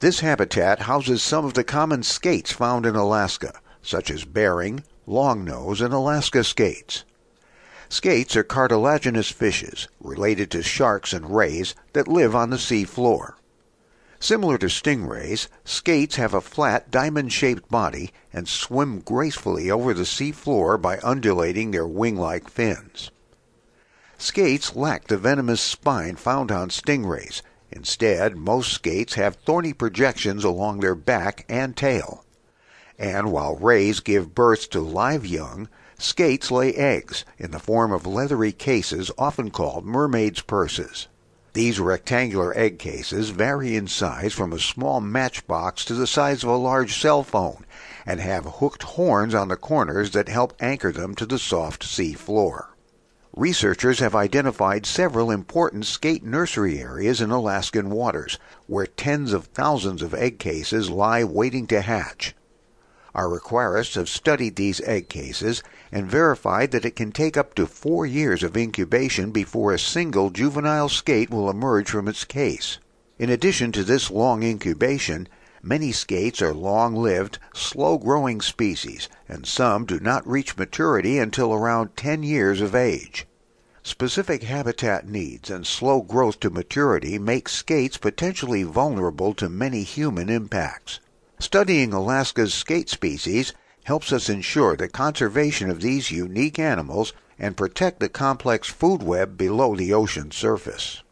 This habitat houses some of the common skates found in Alaska, such as Bering, longnose, and Alaska skates. Skates are cartilaginous fishes, related to sharks and rays, that live on the sea floor. Similar to stingrays, skates have a flat, diamond-shaped body and swim gracefully over the sea floor by undulating their wing-like fins. Skates lack the venomous spine found on stingrays. Instead, most skates have thorny projections along their back and tail. And while rays give birth to live young, skates lay eggs in the form of leathery cases often called mermaid's purses. These rectangular egg cases vary in size from a small matchbox to the size of a large cell phone and have hooked horns on the corners that help anchor them to the soft sea floor. Researchers have identified several important skate nursery areas in Alaskan waters, where tens of thousands of egg cases lie waiting to hatch. Our aquarists have studied these egg cases and verified that it can take up to 4 years of incubation before a single juvenile skate will emerge from its case. In addition to this long incubation, many skates are long-lived, slow-growing species, and some do not reach maturity until around 10 years of age. Specific habitat needs and slow growth to maturity make skates potentially vulnerable to many human impacts. Studying Alaska's skate species helps us ensure the conservation of these unique animals and protect the complex food web below the ocean surface.